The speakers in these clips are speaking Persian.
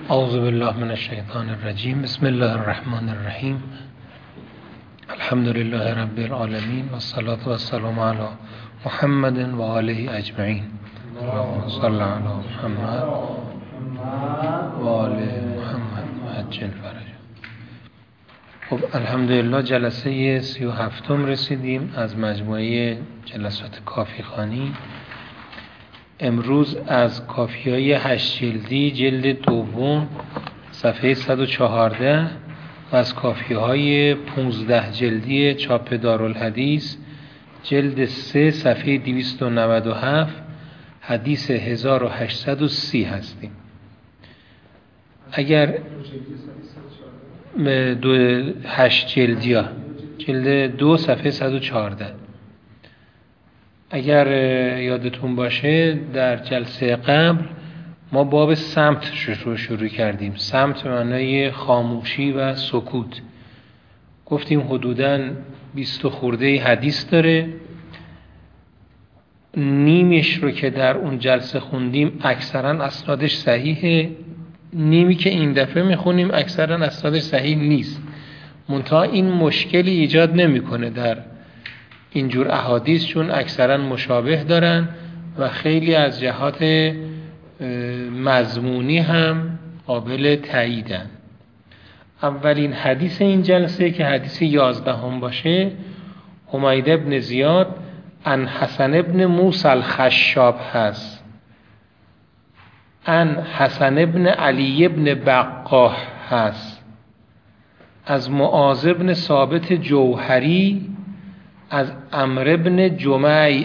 اعوذ بالله من الشیطان الرجیم. بسم الله الرحمن الرحیم. الحمد لله رب العالمین و الصلاة و السلام علی محمد و آله اجمعین. اللهم صل علی محمد و آل محمد و عجل فرجهم. خب الحمدلله جلسه 37 رسیدیم از مجموعه جلسات کافی خوانی. امروز از کافی‌های 8 جلدی جلد دوم صفحه 114 و از کافی‌های 15 جلدی چاپ دارالحدیث جلد 3 صفحه 297 حدیث 1830 هستیم. اگر 8 جلدی ها جلد 2 صفحه 114 اگر یادتون باشه در جلسه قبل ما باب صمت رو شروع کردیم. صمت معنای خاموشی و سکوت. گفتیم حدوداً 20 خورده حدیث داره. نیمش رو که در اون جلسه خوندیم اکثرا اسنادش صحیحه، نیمی که این دفعه میخونیم اکثرا اسنادش صحیح نیست. منتها این مشکلی ایجاد نمیکنه در اینجور احادیث، چون اکثرا مشابه دارن و خیلی از جهات مضمونی هم قابل تاییدن. اولین حدیث این جلسه که حدیث 11 هم باشه، حمید ابن زیاد عن حسن ابن موسی الخشاب هست، عن حسن ابن علی ابن بقاح هست، از معاذ ابن ثابت جوهری، از عمرو ابن جمیع.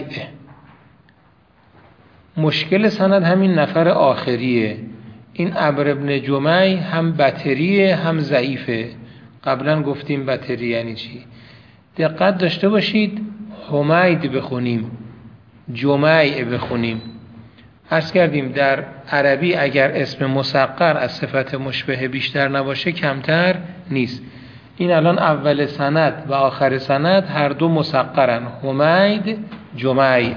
مشکل سند همین نفر آخریه. این عمرو ابن جمیع هم بطریه هم ضعیفه. قبلا گفتیم بطری یعنی چی. دقت داشته باشید، حمید بخونیم، جمیع بخونیم. عرض کردیم در عربی اگر اسم مصغر از صفت مشبه بیشتر نباشه کمتر نیست. این الان اول سند و آخر سند هر دو مصغرن، حمید جمیع.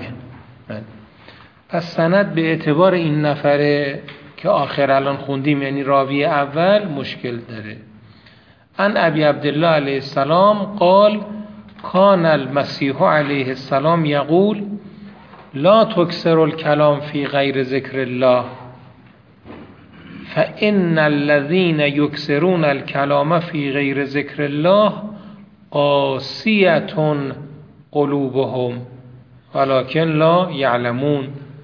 پس سند به اعتبار این نفره که آخر الان خوندیم یعنی راوی اول مشکل داره. عن ابی عبدالله علیه السلام قال کان المسیح علیه السلام یقول لا تکثر الکلام فی غیر ذکر الله فإن الذين يكثرون الكلام في غير ذكر الله قاسية قلوبهم ولكن لا يعلمون.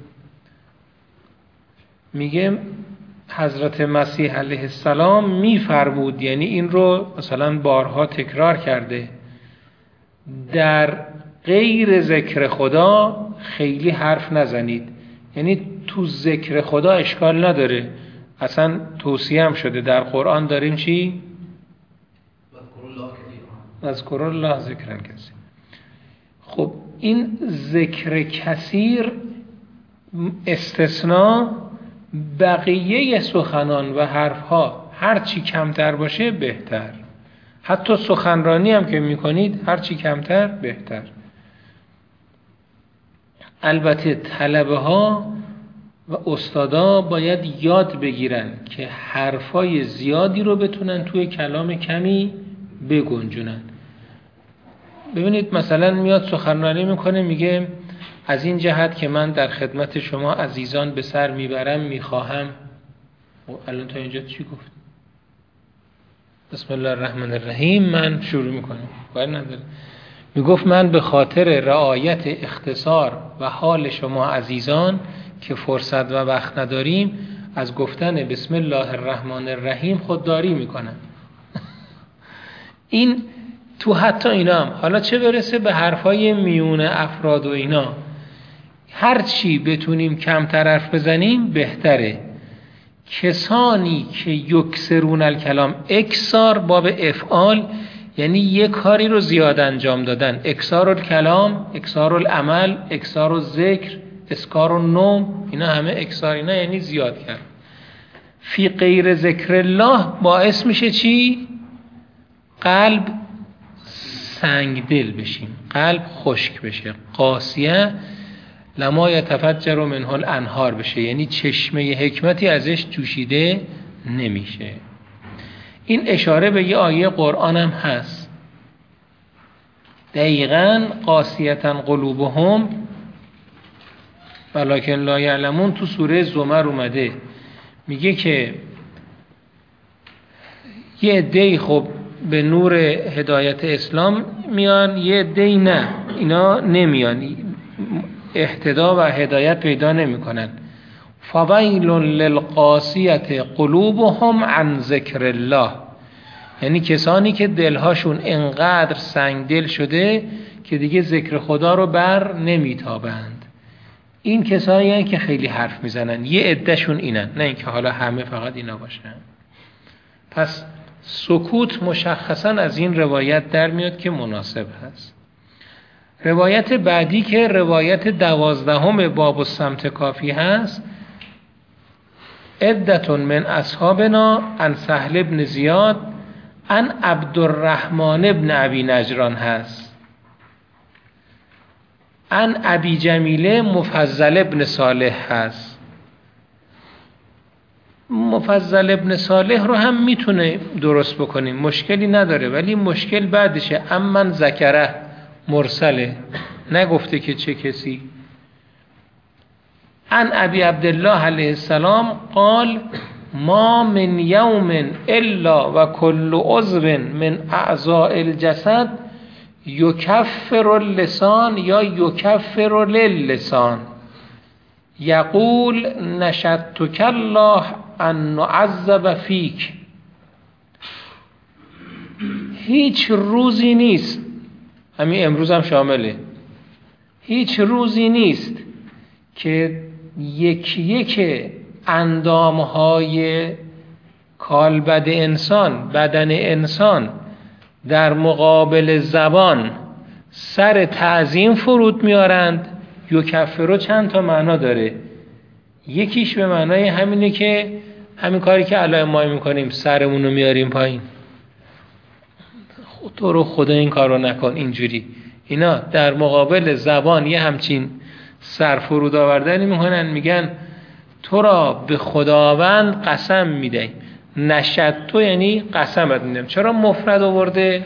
میگه حضرت مسیح علیه السلام میفرمود، یعنی این رو مثلا بارها تکرار کرده، در غیر ذکر خدا خیلی حرف نزنید. یعنی تو ذکر خدا اشکال نداره، اصلا توصیه هم شده در قرآن داریم چی؟ اذکر الله ذکرن کثیر. خب این ذکر کثیر استثناء، بقیه سخنان و حرفها هر چی کمتر باشه بهتر. حتی سخنرانی هم که میکنید هر چی کمتر بهتر. البته طلبه ها و استادا باید یاد بگیرن که حرفای زیادی رو بتونن توی کلام کمی بگنجونن. ببینید مثلا میاد سخنرانی میکنه، میگه از این جهت که من در خدمت شما عزیزان به سر میبرم میخواهم. الان تا اینجا چی گفت؟ بسم الله الرحمن الرحیم من شروع میکنم، باید نداره. میگفت من به خاطر رعایت اختصار و حال شما عزیزان که فرصت و وقت نداریم از گفتن بسم الله الرحمن الرحیم خودداری میکنم. این تو حتی اینا هم، حالا چه برسه به حرفای میون افراد و اینا، هر چی بتونیم کمتر حرف بزنیم بهتره. کسانی که یکسرون الکلام، اکسار باب افعال یعنی یک کاری رو زیاد انجام دادن. اکسار الکلام، اکسار العمل، اکسار الذکر، اسکار النوم، اینا همه اکسار، اینا یعنی زیاد کرد. فی غیر ذکر الله باعث میشه چی؟ قلب سنگ دل بشیم، قلب خشک بشه. قاسیه لما یتفجر منه الانهار بشه، یعنی چشمه حکمتی ازش جوشیده نمیشه. این اشاره به یه آیه قرآن هم هست. دقیقاً قاسیة قلوبهم ولکن لا یعلمون تو سوره زمر اومده، میگه که یه عده‌ای خب به نور هدایت اسلام میان، یه عده‌ای نه، اینا نمیان، اهتدا و هدایت پیدا نمیکنن. فویل للقاسیة قلوبهم عن ذکر الله، یعنی کسانی که دلهاشون انقدر سنگ دل شده که دیگه ذکر خدا رو بر نمیتابند. این کسانی هستند که خیلی حرف میزنن، یه عدهشون اینن، نه اینکه حالا همه فقط اینا باشن. پس سکوت مشخصا از این روایت در میاد که مناسب هست. روایت بعدی که روایت 12 باب الصمت کافی هست، عدة من اصحابنا عن سهل بن زیاد عن عبدالرحمن بن ابی نجران هست، عن ابی جمیله مفضل بن صالح هست. مفضل ابن صالح رو هم میتونه درست بکنیم، مشکلی نداره، ولی مشکل بعدشه. امن ذکره مرسله، نگفته که چه کسی. عن ابی عبدالله علیه السلام قال ما من یوم الا و کل عضو من اعضاء الجسد یکفر اللسان یا یکفر للسان یقول نشدتک الله ان نعذب فیک. هیچ روزی نیست، همین امروز هم شامله، هیچ روزی نیست که یک اندامهای کالبد انسان، بدن انسان در مقابل زبان سر تعظیم فرود میارند. یکفرو چند تا معنا داره، یکیش به معنای همینه که همین کاری که الان ما میکنیم، سرمون رو میاریم پایین، تو رو خدا این کار رو نکن، اینجوری. اینا در مقابل زبان یه همچین سر فرود آوردنی میکنن، میگن تو را به خداوند قسم میدهیم. نشد تو یعنی قسمت میدم. چرا مفرد آورده؟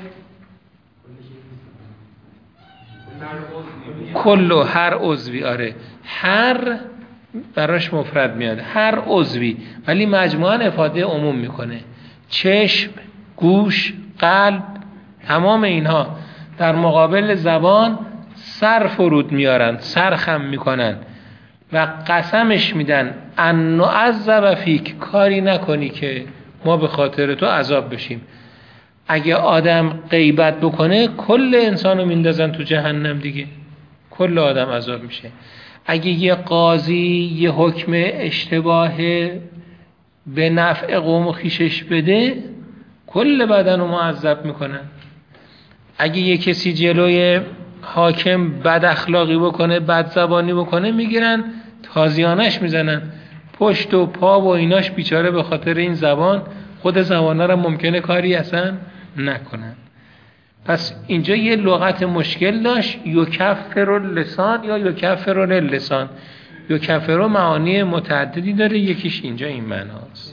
کلو، هر عضوی. آره، هر براش مفرد میاد، هر عضوی، ولی مجموعاً افاده عموم میکنه. چشم، گوش، قلب، تمام اینها در مقابل زبان سر فرود میارن، سر خم میکنن و قسمش میدن ان نعذب فیک، کاری نکنی که ما به خاطر تو عذاب بشیم. اگه آدم غیبت بکنه کل انسانو میندازن تو جهنم دیگه، کل آدم عذاب میشه. اگه یه قاضی یه حکم اشتباه به نفع قوم و خویشش بده کل بدن رو معذب میکنن. اگه یه کسی جلوی حاکم بد اخلاقی بکنه، بد زبانی بکنه، میگیرن تازیانش میزنن، پشت و پا و ایناش بیچاره به خاطر این زبان، خود زبانه را ممکنه کاری اصلا نکنن. پس اینجا یه لغت مشکل داشت، یکفر اللسان یا یکفر اللسان. یکفر معانی متعددی داره، یکیش اینجا این معناست.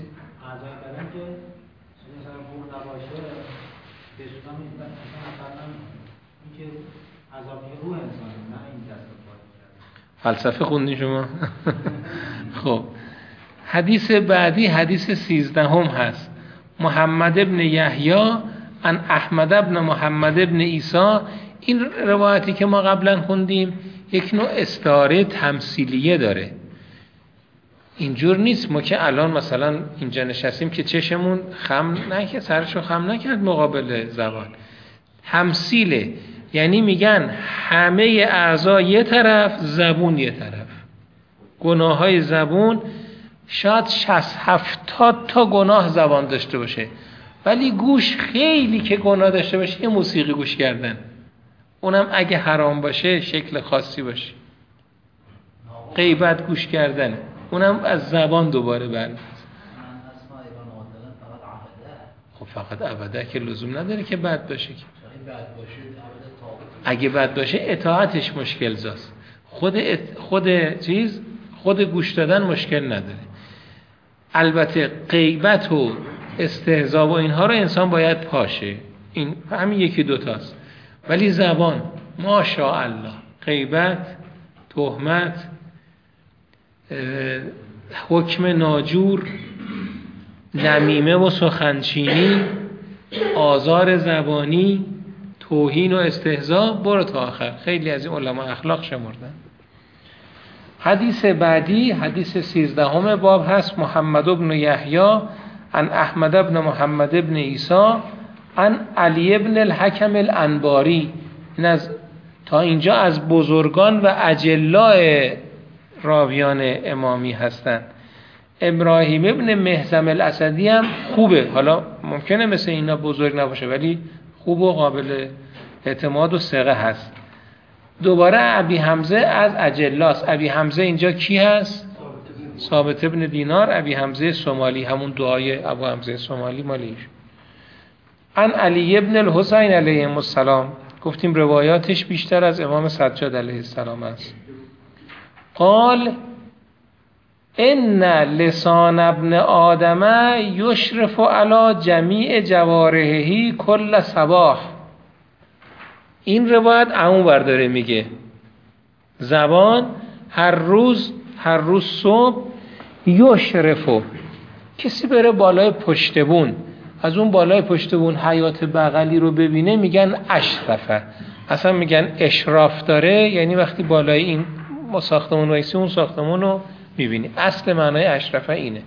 فلسفه خوندین شما؟ خب حدیث بعدی حدیث 13 هست. محمد ابن یحیی عن احمد ابن محمد ابن عیسی. این روایتی که ما قبلا خوندیم یک نوع استعاره تمثیلیه داره. اینجور نیست ما که الان مثلا اینجا نشستیم که چشمون خم نکرد، سرشو خم نکرد مقابل زبان. تمثیله، یعنی میگن همه اعضا یه طرف، زبون یه طرف. گناه های زبون شاید 60-70 تا گناه زبان داشته باشه، ولی گوش خیلی که گناه داشته باشه یه موسیقی گوش کردن، اونم اگه حرام باشه شکل خاصی باشه. غیبت گوش کردن، اونم از زبان دوباره برمیاد. خب فقط ابدا که لزوم نداره که بد باشه. اگه بد باشه اطاعتش مشکل زاست. خود گوش دادن مشکل نداره. البته غیبت و استهزا و اینها رو انسان باید پاشه، این همین یکی دوتاست. ولی زبان ماشاءالله، غیبت، تهمت، حکم ناجور، نمیمه و سخنچینی، آزار زبانی، توهین و استهزا، برو تا آخر. خیلی از این علما اخلاق شمردن. حدیث بعدی حدیث 13 باب هست. محمد بن یحیی عن احمد بن محمد بن عیسی عن علی بن الحکم الانباری. این از تا اینجا از بزرگان و اجلاء راویان امامی هستند. ابراهیم ابن مهزم الاسدی هم خوبه، حالا ممکنه مثل اینا بزرگ نباشه ولی خوب و قابل اعتماد و ثقه هست. دوباره ابی حمزه از اجلاس. ابی حمزه اینجا کی هست؟ ثابت ابن دینار، ابی حمزه سومالی، همون دعای ابو حمزه سومالی مالیش. عن علی ابن الحسین علیه السلام، گفتیم روایاتش بیشتر از امام سجاد علیه السلام است. قال ان لسان ابن آدم یشرف علی جمیع جوارحه کل صباح. این روایت عمو برداره میگه زبان هر روز صبح یشرفو، کسی بره بالای پشتبون، از اون بالای پشتبون حیات بغلی رو ببینه میگن اشرفه، اصلا میگن اشراف داره، یعنی وقتی بالای این ساختمون وایسی اون ساختمون رو میبینی. اصل معنای اشرفه اینه.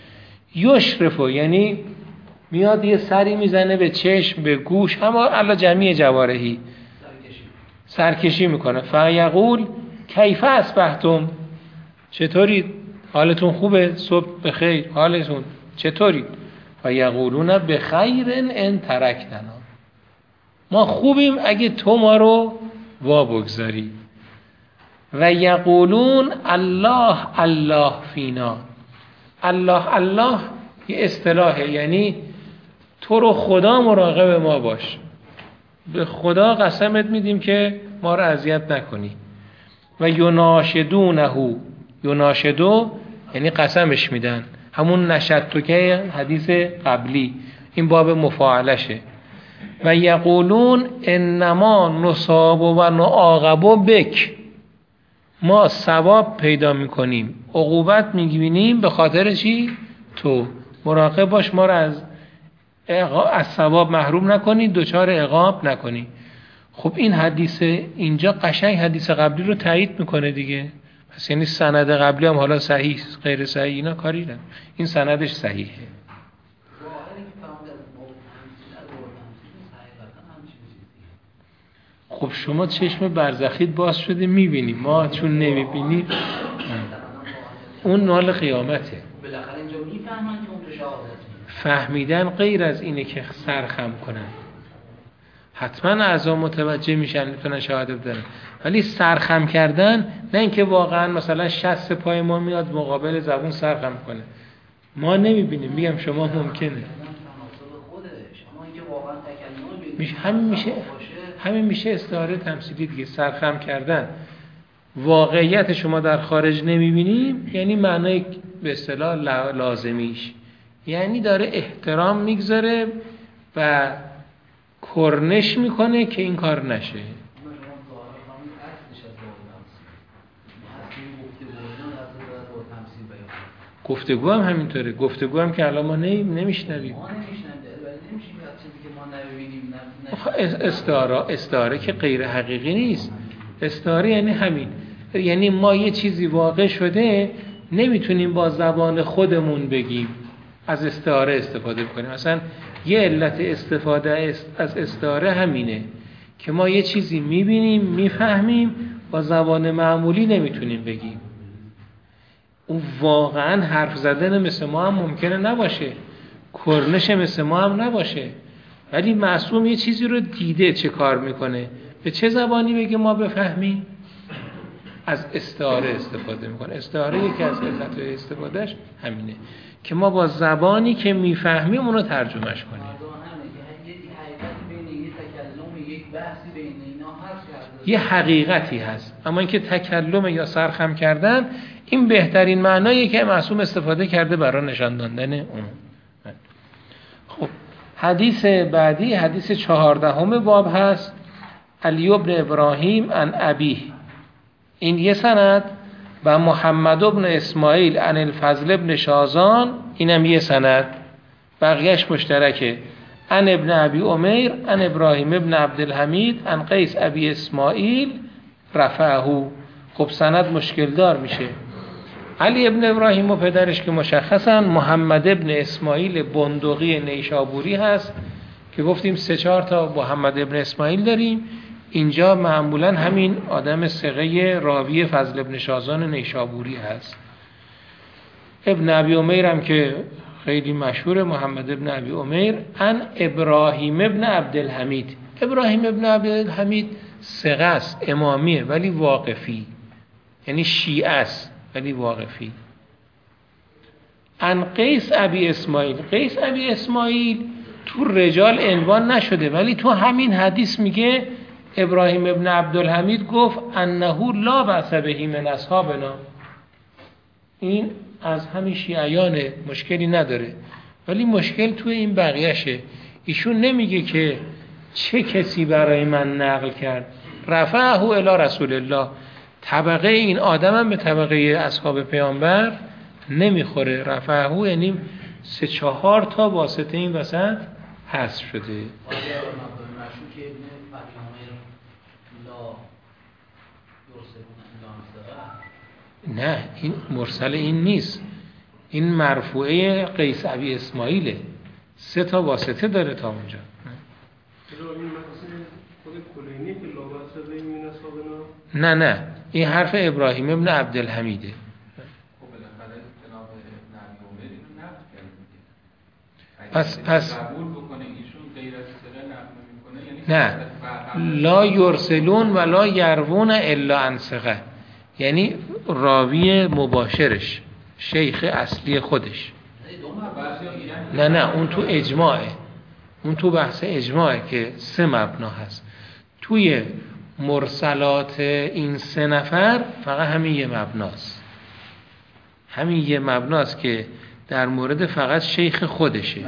یشرفو یعنی میاد یه سری میزنه به چشم، به گوش، اما علی جمیع جوارحی، سرکشی میکنه. فیقول کیف اصبحتم، چطورید؟ حالتون خوبه؟ صبح بخیر، حالتون چطورید؟ فیقولون بخیر ان ترکتنا، ما خوبیم اگه تو ما رو وا بگذاری. و یقولون الله الله فینا، الله الله یه اصطلاحه، یعنی تو رو خدا مراقب ما باش، به خدا قسمت میدیم که ما رو اذیت نکنی. و یناشدونه، یناشدو یعنی قسمش میدن، همون نشدتو که حدیث قبلی، این باب مفاعلشه. و یقولون انما نصاب و نعاقب بک، ما ثواب پیدا میکنیم، عقوبت میگیریم به خاطر چی؟ تو مراقب باش ما رو از ثواب محروم نکنی، دوچار عقاب نکنی. خب این حدیث اینجا قشنگ حدیث قبلی رو تایید میکنه دیگه. پس یعنی سند قبلی هم حالا صحیح غیر صحیح اینا کاری نداره، این سندش صحیحه. خب شما چشم برزخیت باز شده میبینی، ما چون نمیبینی اون نال قیامته. بالاخره اینجا میفهمن که اون تو شهادت فهمیدن غیر از اینه که سرخم کنن، حتما اعضا متوجه میشن میتونن شهادت بدن، ولی سرخم کردن نه اینکه واقعا مثلا شست پای ما میاد مقابل زبون سرخم کنه، ما نمیبینیم. میگم شما ممکنه همین میشه استعاره تمثیلی دیگه. سرخم کردن واقعیت شما در خارج نمیبینیم، یعنی معنای به اصطلاح لازمیش یعنی داره احترام میگذاره و کرنش میکنه که این کار نشه. گفتگو هم همینطوره، گفتگو هم که الان ما نمیشنویم. استعاره که غیر حقیقی نیست. استعاره یعنی همین، یعنی ما یه چیزی واقع شده نمیتونیم با زبان خودمون بگیم، از استعاره استفاده کنیم. مثلا یه علت استفاده از استعاره همینه که ما یه چیزی میبینیم میفهمیم با زبان معمولی نمیتونیم بگیم. اون واقعا حرف زدن مثل ما هم ممکنه نباشه، کرنش مثل ما هم نباشه، ولی معصوم یه چیزی رو دیده چه کار میکنه، به چه زبانی بگه ما بفهمیم؟ از استعاره استفاده میکنه. استعاره یکی از علتهای استفادهش همینه که ما با زبانی که میفهمیم اونو ترجمهش کنیم. یه حقیقتی هست، اما اینکه تکلم یا سرخم کردن این بهترین معنایی که معصوم استفاده کرده برای نشان دادن اون. خب حدیث بعدی حدیث 14 باب هست. علی بن ابراهیم عن ابیه، این یه سند، و محمد بن اسماعیل عن الفضل بن شازان، اینم یه سند، بقیهش مشترکه. عن ابن ابی عمیر عن ابراهیم ابن عبدالحمید عن قیس ابی اسماعیل رفعه. خب سند مشکل دار میشه. علی ابن ابراهیم و پدرش که مشخصن، محمد ابن اسماعیل بندقی نیشابوری هست که گفتیم 3-4 تا محمد ابن اسماعیل داریم. اینجا معمولا همین آدم ثقه راوی فضل ابن شازان نیشابوری هست. ابن ابی عمیر هم که خیلی مشهور، محمد ابن ابی عمیر عن ابراهیم ابن عبدالحمید. ابراهیم ابن عبدالحمید ثقه است، امامیه ولی واقفی، یعنی شیعه است ولی واقفی. عن قیس ابی اسماعیل. قیس ابی اسماعیل تو رجال عنوان نشده ولی تو همین حدیث میگه ابراهیم ابن عبدالحمید گفت انه لا بأس به من اصحابنا. این از همین شیعیانه، مشکلی نداره، ولی مشکل توی این بقیهشه. ایشون نمیگه که چه کسی برای من نقل کرد، رفعه الی رسول الله. طبقه این آدم هم به طبقه اصحاب پیامبر نمیخوره. رفعه یعنی 3-4 تا واسطه این وسط حذف شده. نه این مرسل این نیست، این مرفوعه قیس ابی اسماعیله، 3 تا واسطه داره تا اونجا. نه این حرف ابراهیم ابن عبدالحمیده. پس نه، لا یرسلون ولا یروون الا عن ثقه، یعنی راوی مباشرش، شیخ اصلی خودش. نه اون تو اجماعه، اون تو بحث اجماعه که 3 مبنا هست. توی مرسلات این 3 نفر فقط همین یه مبناست، همین یه مبناست که در مورد فقط شیخ خودشه.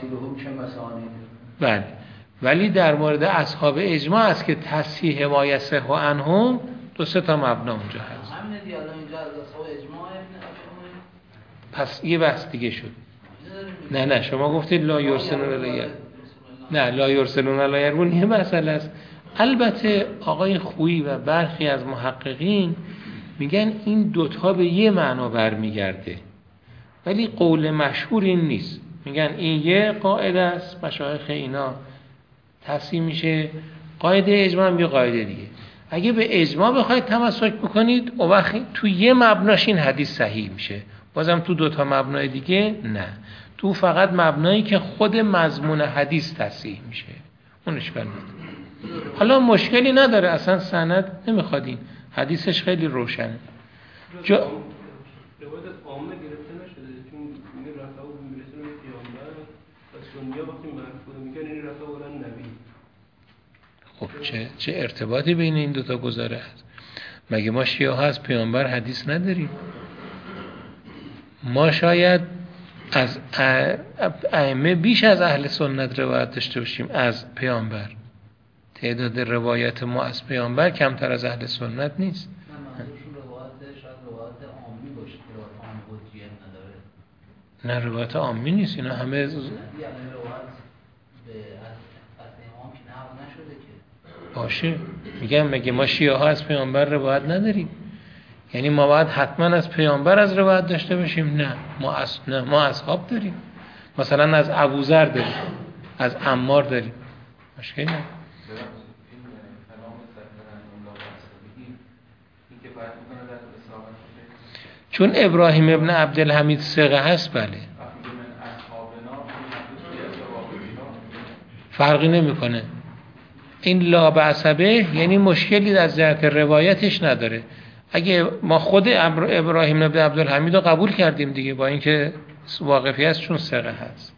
بله، ولی در مورد اصحاب اجماع است که تصحیح ما یصح عنهم 2-3 تا مبنا اونجا هست. پس یه بحث دیگه شد. نه شما گفتید لا یرسلون ولا نه لا یرسلون ولا یرون، یه مسئله است. البته آقای خویی و برخی از محققین میگن این 2 تا به یه معنا برمیگرده، ولی قول مشهور این نیست. میگن این یه قاعده است، مشایخ اینا تصحیح میشه، قاعده اجماع هم یه قاعده دیگه. اگه به اجماع بخواید تمسک بکنید اون وقت تو یه مبناش این حدیث صحیح میشه، بازم تو 2 تا مبنای دیگه نه، تو فقط مبنایی که خود مضمون حدیث تصحیح میشه اون اشکال نداره. حالا مشکلی نداره، اصلا سند نمیخواد، این حدیثش خیلی روشنه. روایت عامه گرفته نشده، چون میگه رفعه و میرسه به پیامبر و سنی‌ها وقتی مرفوع میگن این رفعه اولن نبی. خب چه ارتباطی بین این 2 تا گزاره هست؟ مگه ما شیعه ها از پیامبر حدیث نداریم؟ ما شاید از ائمه بیش از اهل سنت روایت داشته باشیم از پیامبر. تعداد روایت ما از پیامبر کمتر از اهل سنت نیست. نه روایت عامی نیست، اینا همه باشه. میگم مگه ما شیعه ها از پیامبر روایت نداریم؟ یعنی ما باید حتما از پیامبر از روایت داشته باشیم؟ نه ما اصحاب داریم، مثلا از ابوذر داریم، از عمار داریم، مشکلی نه. چون ابراهیم ابن عبدالحمید ثقه هست، بله فرقی نمیکنه. این لا بأس به یعنی مشکلی از جهت روایتش نداره. اگه ما خود ابراهیم ابن عبدالحمید رو قبول کردیم دیگه، با اینکه واقفی است چون ثقه هست.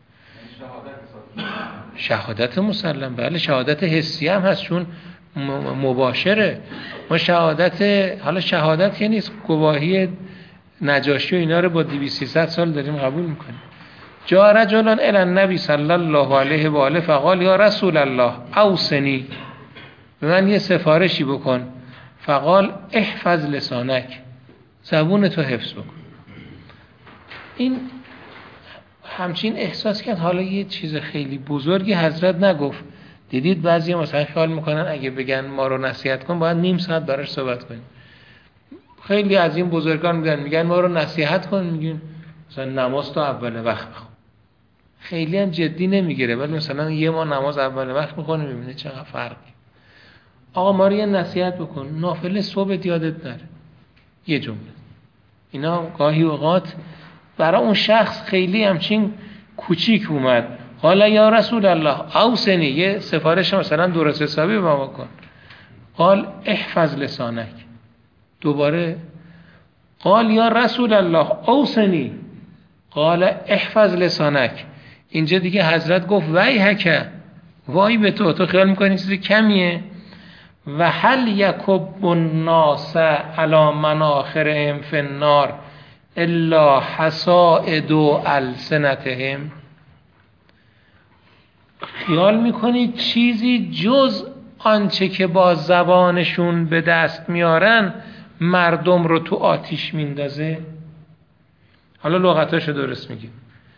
شهادت مسلم، بله شهادت حسی هم هست چون مباشره. ما شهادت، حالا شهادت که نیست، گواهی نجاشی و اینا رو با 200-300 سال داریم قبول میکنیم. جاء رجل الی النبی صلی الله علیه و آله فقال یا رسول الله اوصنی، به من یه سفارشی بکن. فقال احفظ لسانک، زبون تو حفظ بکن. این همچین احساس کرد حالا یه چیز خیلی بزرگی حضرت نگفت. دیدید بعضی مثلا خیال میکنن اگه بگن ما رو نصیحت کن باید نیم ساعت براش صحبت کنیم. خیلی از این بزرگان میگن ما رو نصیحت کن، میگن مثلا نماز تو اول وقت بخون. خیلی هم جدی نمیگیره، ولی مثلا یه ما نماز اول وقت میخونه، میبینه چقدر فرقی. آقا ما رو یه نصیحت بکن، نافله صبح یادت نره. یه جمله. اینا گاهی اوقات برای اون شخص خیلی همچین کوچیک اومد. حالا یا رسول الله اوصنی، یه سفارش مثلا درست حسابی به ما بکن. قال احفظ لسانک. دوباره قال یا رسول الله اوصنی، قال احفظ لسانک. اینجا دیگه حضرت گفت ویحک، وای به تو خیال میکنی چیز کمیه. و هل یکب الناس علی مناخرهم فی النار الا حصائد السنتهم. خیال میکنید چیزی جز آنچه که با زبانشون به دست میارن مردم رو تو آتیش میندازه؟ حالا لغتاشو درست میگیم.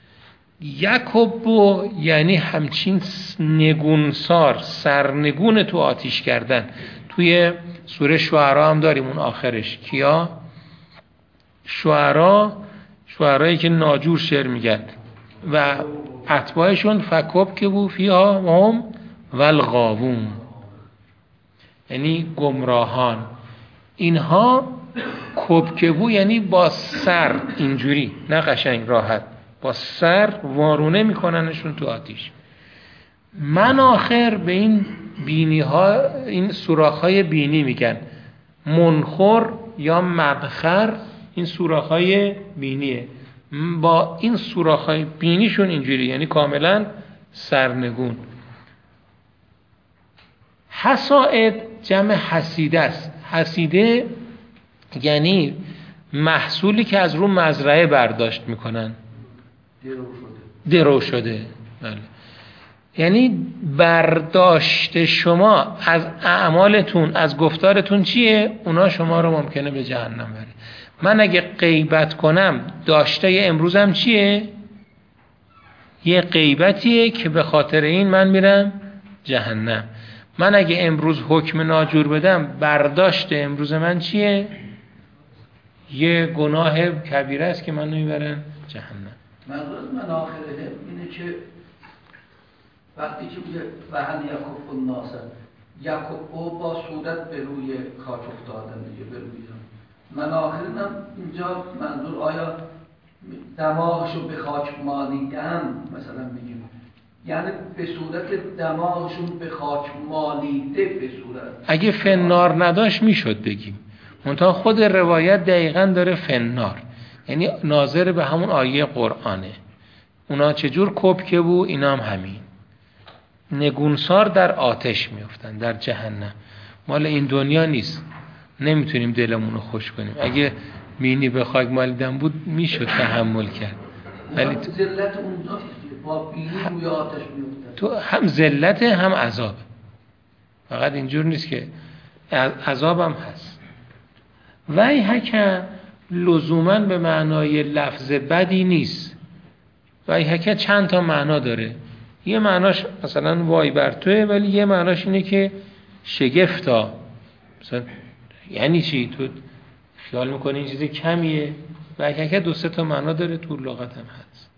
یکبو یعنی همچین نگونسار، سرنگون تو آتیش کردن. توی سوره شعرا هم داریم اون آخرش. کیا؟ شعرایی که ناجور شعر میگن و اتباعشون فکب که بو فیها هم والغاوون، یعنی گمراهان. اینها کبکبو یعنی با سر اینجوری، نه قشنگ راحت، با سر وارونه میکننشون تو آتیش. مناخر به این بینی ها، این سوراخ های بینی میگن. منخر یا مدخر این سوراخ های بینیه. با این سوراخ های بینیشون اینجوری، یعنی کاملا سرنگون. حصائد جمع حصیده است. حصیده یعنی محصولی که از رو مزرعه برداشت میکنن. درو شده. بله. یعنی برداشت شما از اعمالتون، از گفتارتون چیه؟ اونا شما رو ممکنه به جهنم بره. من اگه غیبت کنم داشته امروزم چیه؟ یه غیبتیه که به خاطر این من میرم جهنم. من اگه امروز حکم ناجور بدم برداشت امروز من چیه؟ یه گناه کبیره است که منو میبرن جهنم. منظور از مناخرهم اینه که وقتی که میگه و هل یکب الناس، یکب با صورت به روی خاک افتادن دیگه، به روی مناخرهم هم اینجا منظور آیا دماغشو به خاک مالیدن مثلا بگیم، یعنی به صورت دماغشون به خاک مالیده به صورت. اگه فنار نداشت میشد بگیم، منتها خود روایت دقیقاً داره فنار، یعنی ناظر به همون آیه قرآنه. اونا چجور کبکه بو، اینا هم همین نگونسار در آتش میفتن، در جهنم. مال این دنیا نیست، نمیتونیم دلمون رو خوش کنیم. اگه مینی به خاک مالیدن بود میشد تحمل کرد، ولی تو ذلت اونجا با بینی روی آتش میفتن. تو هم ذلت هم عذاب، فقط اینجور نیست که عذاب هم هست. ویحک لزوماً به معنای لفظ بدی نیست. ویحک چند تا معنا داره. یه معناش مثلا وای بر توه، ولی یه معناش اینه که شگفتا، مثلا یعنی چی؟ تو خیال میکنی این چیز کمیه؟ ویحک دو سه تا معنا داره، تو لغت هم هست.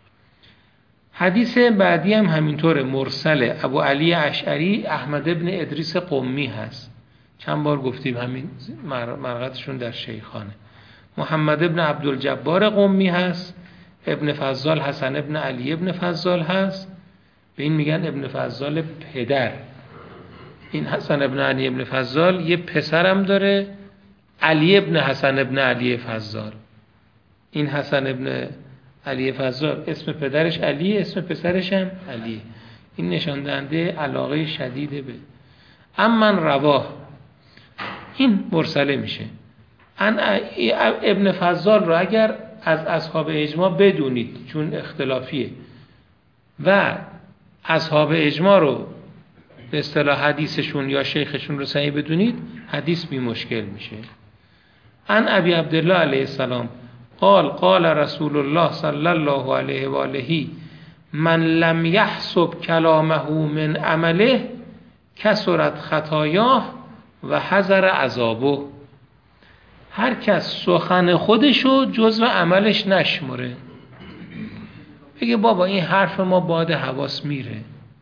حدیث بعدی هم همینطوره، مرسل ابو علی اشعری احمد ابن ادریس قمی هست. چند بار گفتیم همین مرقتشون در شیخانه. محمد ابن عبدالجبار قمی هست. ابن فضال حسن ابن علی ابن فضال هست، به این میگن ابن فضال پدر. این حسن ابن علی ابن فضال یه پسرم داره، علی ابن حسن ابن علی فضال. این حسن ابن علی فضال اسم پدرش علی، اسم پسرش هم علی. این نشان دهنده علاقه شدید به. اما رواه این مرسله میشه. ابن فضال رو اگر از اصحاب اجماع بدونید چون اختلافیه و اصحاب اجماع رو به اصطلاح حدیثشون یا شیخشون رو صحیح بدونید، حدیث بی مشکل میشه. عن ابی عبدالله علیه السلام قال قال رسول الله صلی الله علیه و آله من لم یحسب کلامه من عمله کثرت خطایاه و حذر عذابه. هر کس سخن خودشو جزو عملش نشمره، بگه بابا این حرف ما باد حواس میره،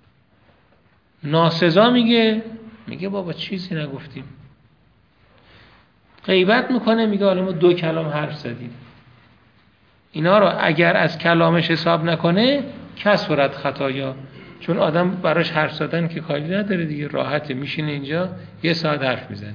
ناسزا میگه بابا چیزی نگفتیم، غیبت میکنه میگه حالا ما 2 کلام حرف زدیم. اینا رو اگر از کلامش حساب نکنه کثرت خطایا، چون آدم براش حرف زدن که کاری نداره دیگه، راحته میشینه اینجا 1 ساعت حرف میزنه.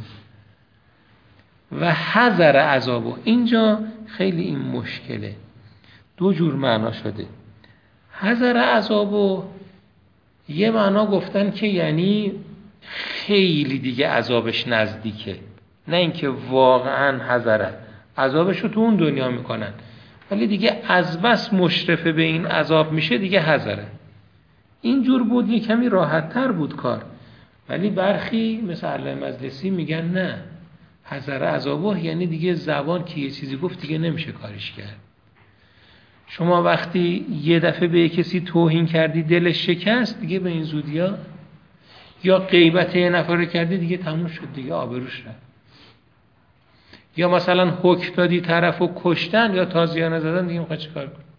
و حذر عذابه، اینجا خیلی این مشکله، 2 جور معنا شده. حذر عذابه یه معنا گفتن که یعنی خیلی دیگه عذابش نزدیکه، نه اینکه واقعا حذره، عذابش رو تو اون دنیا میکنن ولی دیگه از بس مشرفه به این عذاب میشه دیگه حذره. اینجور بود یه کمی راحت تر بود کار، ولی برخی مثل علامه مجلسی میگن نه، حذر عذابه یعنی دیگه زبان که یه چیزی گفت دیگه نمیشه کارش کرد. شما وقتی یه دفعه به کسی توهین کردی دلش شکست دیگه به این زودیا، یا غیبت یه نفر کردی دیگه تموم شد دیگه، آبروش رفت. یا مثلا حکم دادی طرفو کشتن یا تازیانه زدن دیگه میخواد چیکار کنه؟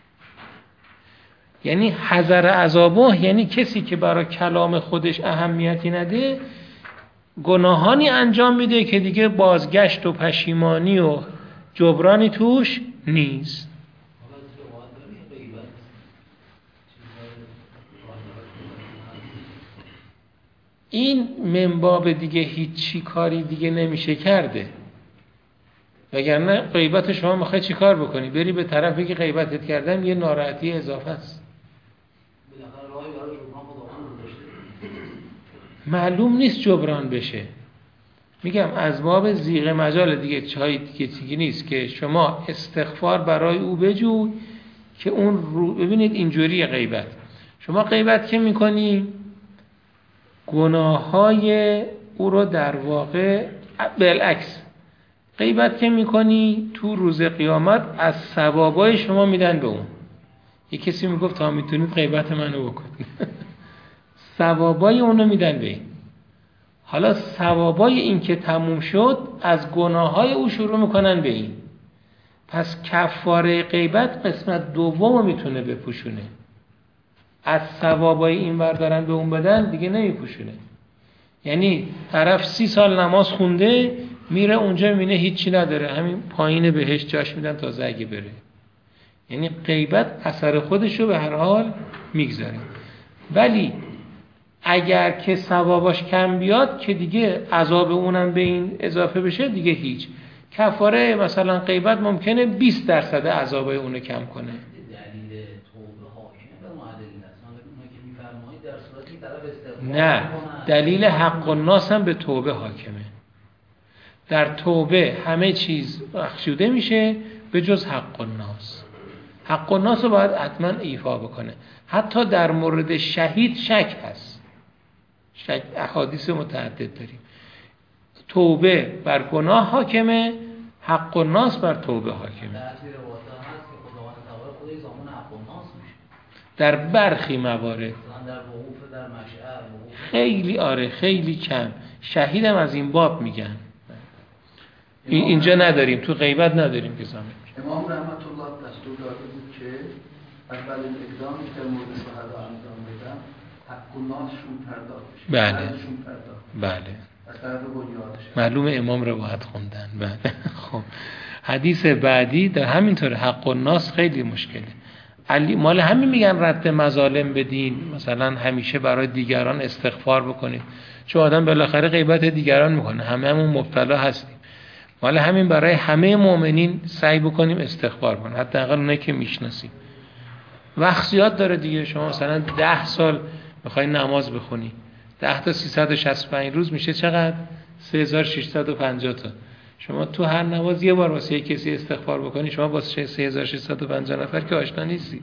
یعنی حذر عذابه یعنی کسی که برای کلام خودش اهمیتی نده گناهانی انجام میده که دیگه بازگشت و پشیمانی و جبرانی توش نیست. این منباب دیگه هیچی کاری دیگه نمیشه کرده، وگرنه غیبت شما میخوای چی کار بکنی؟ بری به طرف بگی غیبتت کردم، یه ناراحتی اضافه است. معلوم نیست جبران بشه. میگم از باب زیغ مجال دیگه چای دیگه نیست که شما استغفار برای او بجوی که اون رو ببینید اینجوری غیبت. شما غیبت که میکنی گناههای او رو در واقع بالعکس، غیبت که میکنی تو روز قیامت از ثوابای شما میدن به اون. یک کسی میگفت تا میتونید غیبت منو بکنید ثوابای اونو میدن به این. حالا ثوابای این که تموم شد از گناههای او شروع میکنن به این، پس کفاره غیبت قسمت دومو میتونه بپوشونه. از ثوابای این بردارن به اون بدن دیگه نمیپوشونه. یعنی طرف 30 سال نماز خونده میره اونجا میبینه هیچی نداره، همین پایین بهش جاش میدن تا زگه بره. یعنی غیبت اثر خودشو به هر حال میگذاره. ولی اگر که ثواباش کم بیاد که دیگه عذاب اونم به این اضافه بشه دیگه هیچ. کفاره مثلا غیبت ممکنه 20% عذابای اونو کم کنه. دلیل توبه حاکمه به معدل است. اونایی که میفرمایید در صورتی که طرف استغفار نه، دلیل حق الناس هم به توبه حاکمه. در توبه همه چیز بخشوده میشه به جز حق الناس. حق الناس رو باید حتما ایفا بکنه. حتی در مورد شهید شک هست. احادیث متعدد داریم. توبه بر گناه حاکمه، حق الناس بر توبه حاکمه. در برخی موارد خیلی خیلی کم. شهیدم از این باب میگن. اینجا نداریم، تو غیبت نداریم که زمین. امام رحمت الله دستور داده بود که اولین اقدامی که مورد شهدا انجام بدن حق الناسشون پرداخت بشه. بله. از طرف بنیادش. معلوم امام روایت خوندن. بله. خب حدیث بعدی در همینطور حق الناس خیلی مشکله. علی مال همین میگن رد مظالم بدین، مثلا همیشه برای دیگران استغفار بکنید، چون آدم بالاخره غیبت دیگران میکنه، همون مبتلا هستیم. مال همین برای همه مؤمنین سعی بکنیم استغفار کنیم، حتی اقل اونایی که میشناسیم. وقت زیاد داره دیگه. شما مثلا 10 سال میخوای نماز بخونی، 10 تا 365 روز میشه چقدر؟ 3650 تا. شما تو هر نماز یه بار واسه کسی استغفار بکنی، شما واسه 3650 نفر که آشنا نیستی.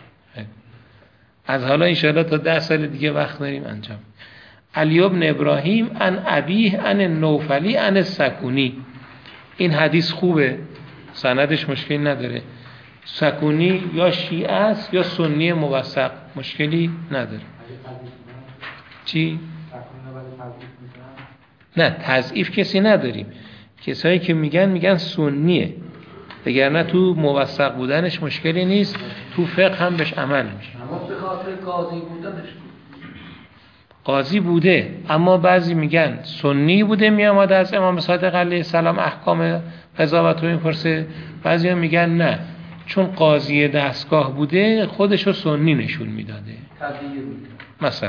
از حالا انشاءالله تا 10 سال دیگه وقت داریم انجام. علی بن ابراهیم عن ابیه عن نوفلی عن سکونی. این حدیث خوبه، سندش مشکلی نداره. سکونی یا شیعه است یا سنی موثق، مشکلی نداره. چی؟ نه تضعیف کسی نداریم، کسایی که میگن سنیه، وگرنه تو موثق بودنش مشکلی نیست، تو فقه هم بهش عمل میشه. اما به خاطر قاضی بودنش قاضی بوده، اما بعضی میگن سنی بوده، میامده از امام صادق علیه السلام احکام قضاوت رو میپرسه. بعضی هم میگن نه، چون قاضی دستگاه بوده خودشو سنی نشون میداده. مثلا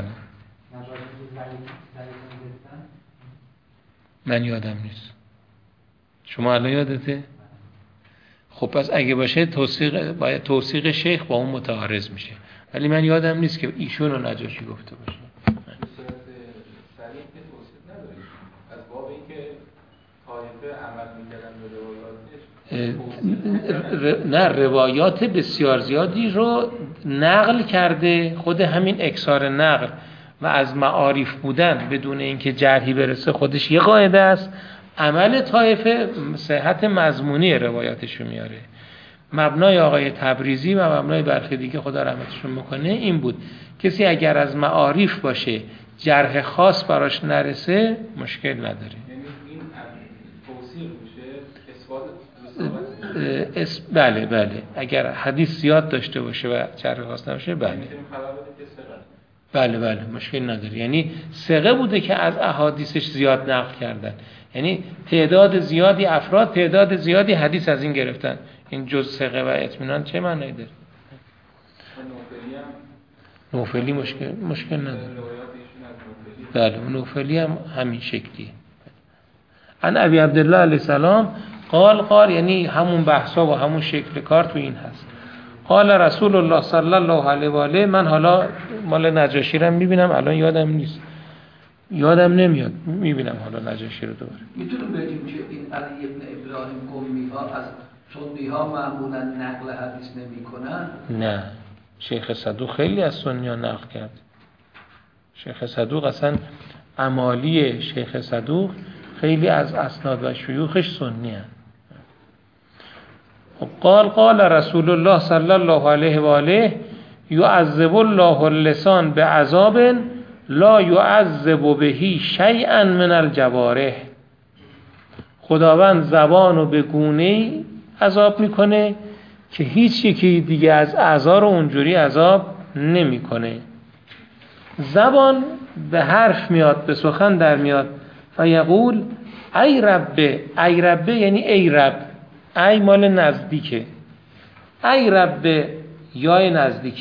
من یادم نیست، شما الان یادته؟ خب پس اگه باشه باید توثیق شیخ با اون متعارض میشه، ولی من یادم نیست که ایشون رو نجاشی گفته باشه. نه روایات بسیار زیادی رو نقل کرده، خود همین اکثار نقل و از معارف بودن بدون اینکه جرحی برسه خودش یه قاعده است. عمل طایفه صحت مضمونی روایاتشو میاره. مبنای آقای تبریزی و مبنای برخی دیگه خدا رحمتشون میکنه این بود، کسی اگر از معارف باشه جرح خاص براش نرسه مشکل نداره. یعنی این توصیف میشه بله اگر حدیث زیاد داشته باشه و جرح خاص نباشه بله مشکل نداره. یعنی ثقه بوده که از احادیثش زیاد نقل کردن، یعنی تعداد زیادی افراد تعداد زیادی حدیث از این گرفتن. این جز ثقه و اطمینان چه معنی داره؟ نوفلی مشکل نداره. بله نوفلی هم همین شکلیه. ان ابی عبدالله علیه السلام قال یعنی همون بحثا و همون شکل کار تو این هست. قال رسول الله صلی الله علیه و آله. من حالا مال نجاشی رو میبینم، الان یادم نمیاد، میبینم حالا نجاشی رو دوباره. میتونیم بگیم که این علی ابن ابراهیم قمی ها از سنی ها معمولا نقل حدیث نمی کنن؟ نه، شیخ صدوق خیلی از سنی ها نقل کرد. شیخ صدوق اصلا امالی شیخ صدوق خیلی از اسناد و شیوخش سنی هست. قال رسول الله صلی الله علیه و آله یعذب الله اللسان بعذاب لا یعذب بهی شیئا من الجوارح. خداوند زبان رو به گونه‌ای عذاب میکنه که هیچ یکی دیگه از اعضا رو اونجوری عذاب نمیکنه. زبان به حرف میاد، به سخن در میاد. فیقول ای ربه یعنی ای رب، ای مال نزدیکه، ای رب یای نزدیک،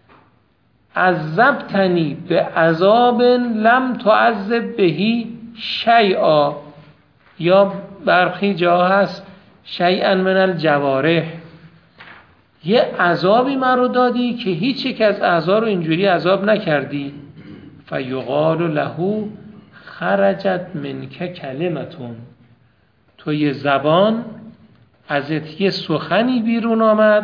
عذبتنی به عذاب لم تعذب بهی شیئا، یا برخی جا هست شیئا من الجوارح، یه عذابی من رو دادی که هیچ یک از اعضا رو اینجوری عذاب نکردی. فیقال له خرجت منک کلمتون، تو یه زبان ازت یه سخنی بیرون آمد.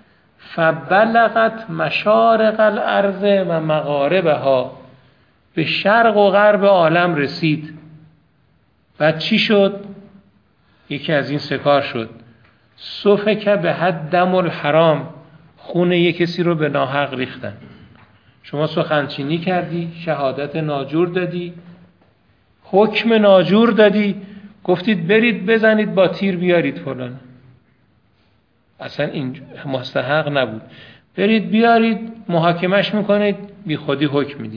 فبلغت مشارق الارض و مغاربها، به شرق و غرب عالم رسید. بعد چی شد؟ یکی از این سه کار شد. سفک به حد دم الحرام، خون یک کسی رو به ناحق ریختن. شما سخنچینی کردی، شهادت ناجور دادی، حکم ناجور دادی، گفتید برید بزنید با تیر بیارید فلان، اصلا این مستحق نبود، برید بیارید محاکمش میکنید، بی خودی حکم میدید.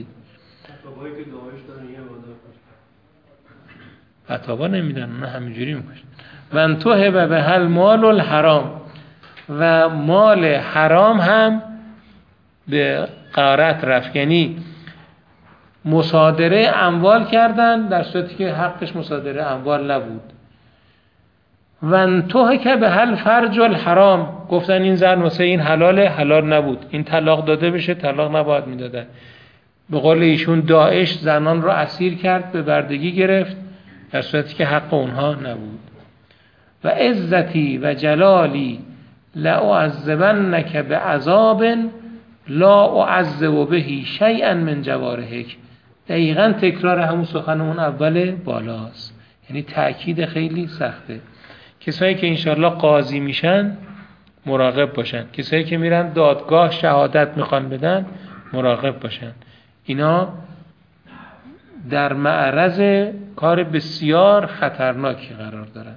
فتاوا نمیدن، نه همینجوری میکنن. من توهب به هل مال الحرام، و مال حرام هم به غارت رفت، یعنی مصادره اموال کردن در صورتی که حقش مصادره اموال نبود. و انتهک به هل فرج الحرام، گفتن این زن واسه این حلال نبود، این طلاق داده بشه، طلاق نباید میدادن. به قول ایشون داعش زنان رو اسیر کرد، به بردگی گرفت در صورتی که حق اونها نبود. و عزتی و جلالی لأعذبنک بعذاب لا اعذب به شیئا من جوارحک. دقیقاً تکرار همون سخن اون اول بالاست، یعنی تأکید خیلی سخته. کسایی که انشالله قاضی میشن مراقب باشن، کسایی که میرن دادگاه شهادت میخوان بدن مراقب باشن. اینا در معرض کار بسیار خطرناکی قرار دارن.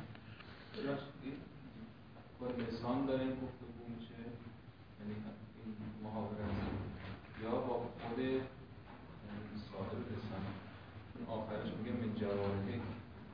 با لسان داریم گفتگو میشه، یعنی این محاوره یا با خود صاحب لسان؟ آخرش میگه من جوارحک.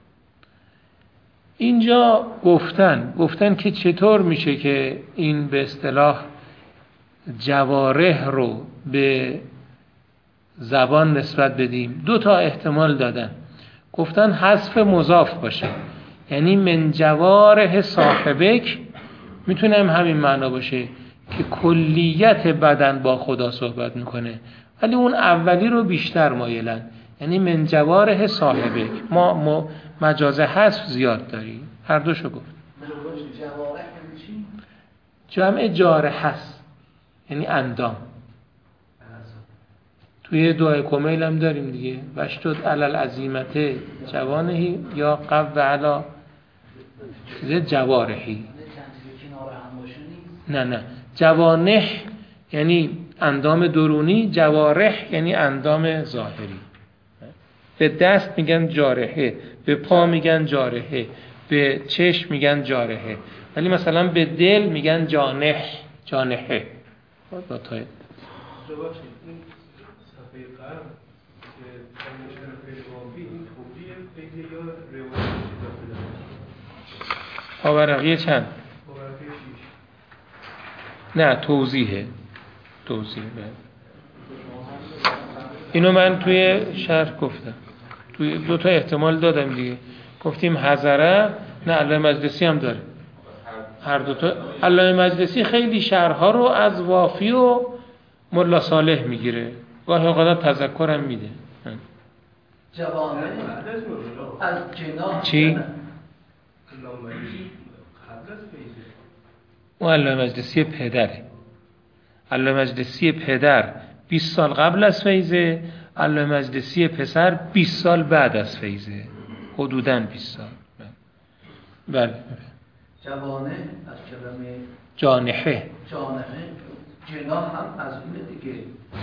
اینجا گفتن که چطور میشه که این به اصطلاح جوارح رو به زبان نسبت بدیم. 2 تا احتمال دادن. گفتن حذف مضاف باشه، یعنی من جوارح صاحبک میتونه همین معنا باشه که کلیت بدن با خدا صحبت میکنه، ولی اون اولی رو بیشتر مایلن، یعنی من جوارح صاحبک. ما مجاز حذف زیاد داریم، هر دوشو گفت. جوارح یعنی چی؟ جمع جارح هست، یعنی اندام. توی دعای کمیل هم داریم دیگه، وشتد علل عظیمت جوانهی یا قو علا جوارحی. نه جوانح یعنی اندام درونی، جوارح یعنی اندام ظاهری. به دست میگن جارحه، به پا میگن جارحه، به چشم میگن جارحه، ولی مثلا به دل میگن جانحه. با تای صفحه قبل که تنشتر فیل واقعی این توضیح فیلی یا روایت چیزا بده؟ پاورقیه چند؟ پاورقیه 6. نه توضیحه. اینو من توی شرح گفتم، توی 2 تا احتمال دادم دیگه. گفتیم حضره، نه علامه مجلسی هم داره. هر 2 تا علامه مجلسی خیلی شرح‌ها رو از وافی و ملا صالح میگیره، گاهی اوقات تذکرم میده. جوانه از جناح چی؟ اون علامه مجلسی پدره. علامه مجلسی پدر 20 سال قبل از فیضه، علامه مجلسی پسر 20 سال بعد از فیضه، حدوداً 20 سال. بله. جوانه از کلمه جانحه. جناح هم از اینه دیگه.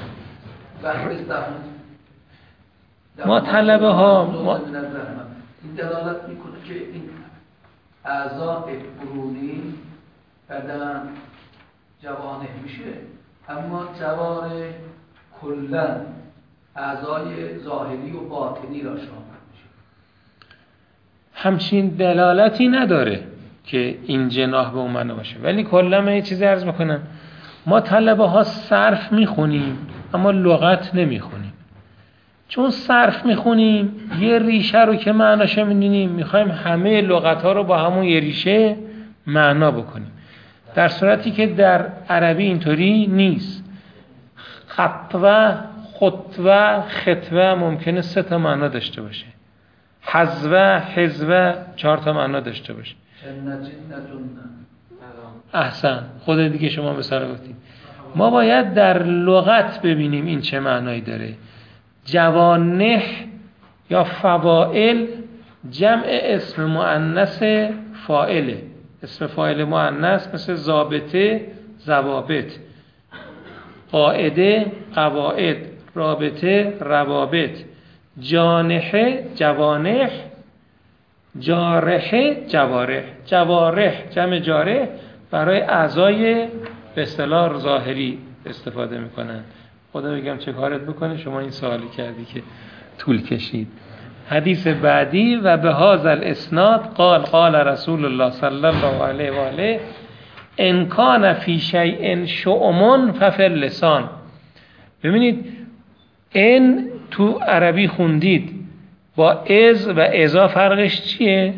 ما طلبه ها این دلالت میکنه که این اعضاء برونی بدن جوانح میشه، اما جوارح کلا اعضای ظاهری و باطنی را شامل میشه. همچین دلالتی نداره که این جناح به اون معنا باشه، ولی کلا من یه چیزی عرض میکنم. ما طلبه ها صرف میخونیم اما لغت نمیخونیم. چون صرف میخونیم یه ریشه رو که معناشه میدونیم، میخوایم همه لغت ها رو با همون یه ریشه معنا بکنیم، در صورتی که در عربی اینطوری نیست. خطوه، خطوه، خطوه ممکنه 3 تا معنا داشته باشه، حذوه، حذوه 4 تا معنا داشته باشه. احسن، خود دیگه شما مثلا گفتید. ما باید در لغت ببینیم این چه معنایی داره. جوانح یا فواعل جمع اسم مؤنث فاعله. اسم فاعل مؤنث مثل ضابطه، ضوابط، قاعده، قواعد، رابطه، روابط. جانحه جوانح، جارحه جوارح. جوارح جمع جارح برای اعضای به اصطلاح ظاهری استفاده میکنن. خدا بگم چه کارت بکنه شما این سوالی کردی که طول کشید. حدیث بعدی و به هذا الاسناد قال رسول الله صلی الله علیه و آله ان کان فی شیء شؤم ففی اللسان. ببینید ان تو عربی خوندید، با از و ازا فرقش چیه؟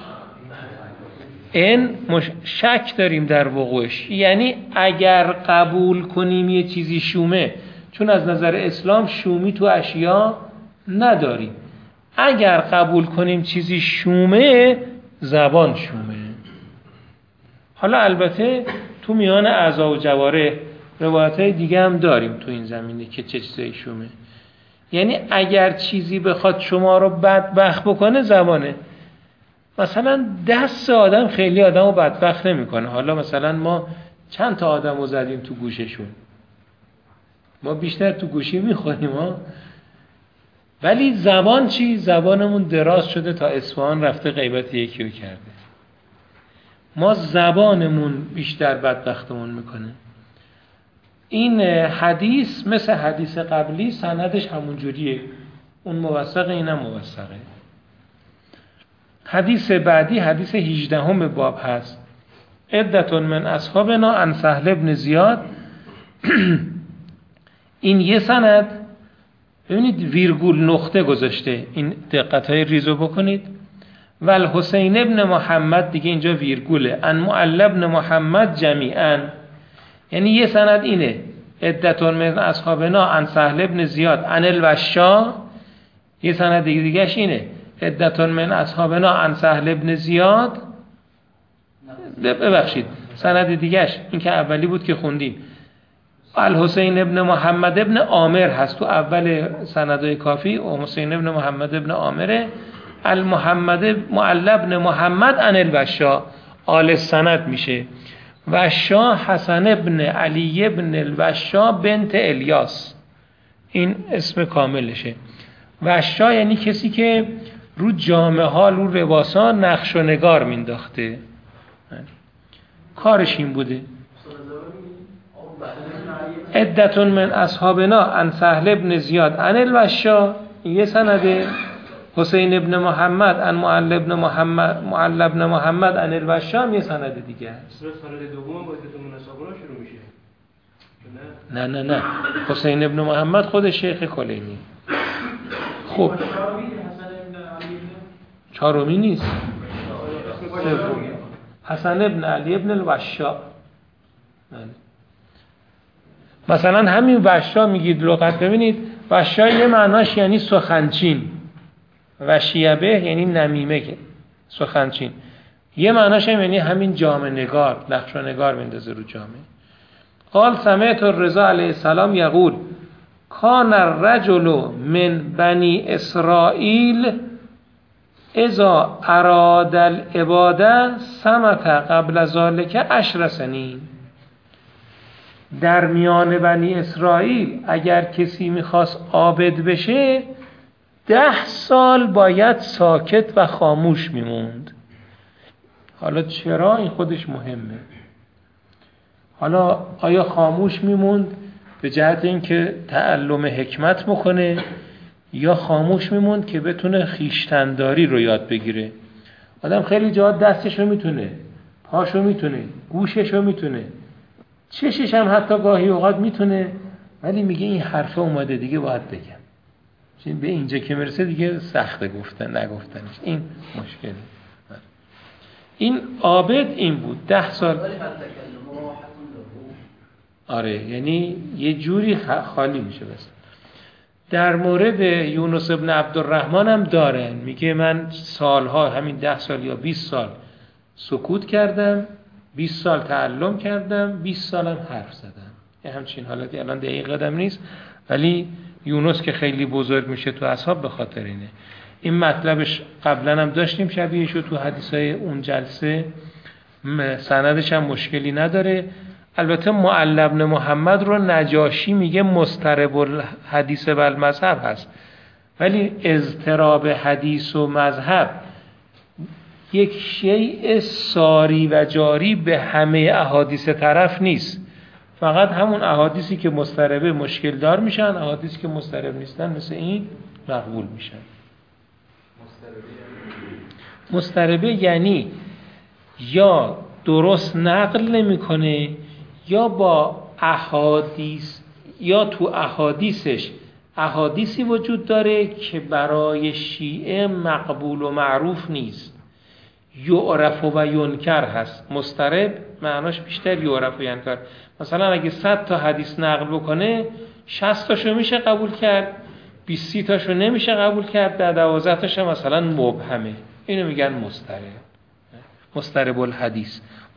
ان شک داریم در وقوعش، یعنی اگر قبول کنیم یه چیزی شومه، چون از نظر اسلام شومی تو اشیا نداریم. اگر قبول کنیم چیزی شومه، زبان شومه. حالا البته تو میان اعضا و جوارح روایت‌های دیگه هم داریم تو این زمینه که چه چیزایی شومه. یعنی اگر چیزی بخواد شما رو بدبخت بکنه زبانه. مثلا دست آدم خیلی آدم رو بدبخت نمی‌کنه. حالا مثلا ما چند تا آدم رو زدیم تو گوششون، ما بیشتر تو گوشی میخوریم ها. ولی زبان چی؟ زبانمون دراز شده تا اصفهان رفته غیبت یکی رو کرده. ما زبانمون بیشتر بدبختمون میکنه. این حدیث مثل حدیث قبلی سندش همون جوریه، اون موثقه اینم موثقه. حدیث بعدی حدیث 18 باب هست. عدة من اصحابنا عن سهل بن زیاد. این یه سند، ببینید ویرگول نقطه گذاشته، این دقت‌های ریزو بکنید. و الحسین ابن محمد، دیگه اینجا ویرگوله، ان معل ابن محمد جمیعا. یعنی یه سند اینه، عدة من اصحابنا عن سهل ابن زیاد عن الوشا. یه سند دیگه‌اش اینه، عدة من اصحابنا عن سهل ابن زیاد. ببخشید سند دیگه‌اش این که اولی بود که خوندیم، الحسین ابن محمد ابن عامر هست تو اول سندهای کافی، و حسین ابن محمد ابن عامره. المحمد معل ابن محمد عن الوشا آل سند میشه. وشا حسن ابن علی ابن الوشا بنت الیاس، این اسم کاملشه. وشا یعنی کسی که رو جامه ها، رو لباسا نقش و نگار مینداخته، کارش این بوده. عدة من اصحابنا عن سهل ابن زیاد عن الوشا، یه سنده. حسین ابن محمد عن معل ابن محمد عن الوشا هم یه سند دیگه هست. سند دوم با عدة من اصحابنا شروع میشه. نه حسین ابن محمد خود شیخ کلینی. خب چهارمی نیست، حسن ابن علی ابن الوشا. مثلا همین وشا میگید لغت، ببینید وشا یه معناش یعنی سخنچین، وشیبه یعنی نمیمه که سخنچین، یه معناش هم یعنی همین جامه نگار، نقش و نگار میندازه رو جامه. قال سمعت الرضا علیه السلام یقول کان الرجل من بنی اسرائیل اذا اراد العباده سمت قبل ذلك 10 سنین. در میان بنی اسرائیل اگر کسی میخواست عابد بشه 10 سال باید ساکت و خاموش میموند. حالا چرا؟ این خودش مهمه. حالا آیا خاموش میموند به جهت اینکه تعلم حکمت بکنه، یا خاموش میموند که بتونه خویشتنداری رو یاد بگیره؟ آدم خیلی جا دستشو میتونه، پاشو میتونه، گوششو میتونه، چشش هم حتی گاهی اوقات میتونه، ولی میگه این حرفه اومده دیگه باید بگم. چون به اینجا که میرسه دیگه سخته گفتن نگفتنش، این مشکله. این عابد این بود 10 سال. آره یعنی یه جوری خالی میشه. بس در مورد یونس ابن عبدالرحمن هم دارن، میگه من سالها، همین 10 سال یا 20 سال سکوت کردم، 20 سال تعلم کردم، 20 سالم حرف زدم. یه همچین حالتی الان دقیق قدم نیست، ولی یونس که خیلی بزرگ میشه تو اصحاب به خاطر اینه. این مطلبش قبلا هم داشتیم شبیهشو تو حدیثای اون جلسه، سندش هم مشکلی نداره. البته معل ابن محمد رو نجاشی میگه مضطرب الحدیث و المذهب هست، ولی اضطراب حدیث و مذهب یک شیء ساری و جاری به همه احادیث طرف نیست. فقط همون احادیثی که مضطربه مشکل دار میشن، احادیثی که مضطرب نیستن مثل این مقبول میشن. مضطربه یعنی یا درست نقل نمیکنه، یا با احادیث، یا تو احادیثش احادیثی وجود داره که برای شیعه مقبول و معروف نیست، یعرف و ینکر هست. مضطرب معناش بیشتر یعرف و ینکر. مثلا اگه 100 تا حدیث نقل بکنه 60 تاشو میشه قبول کرد، 20 تاشو نمیشه قبول کرد، در 12 تاش مثلا مبهمه. اینو میگن مضطرب، مضطرب الحدیث.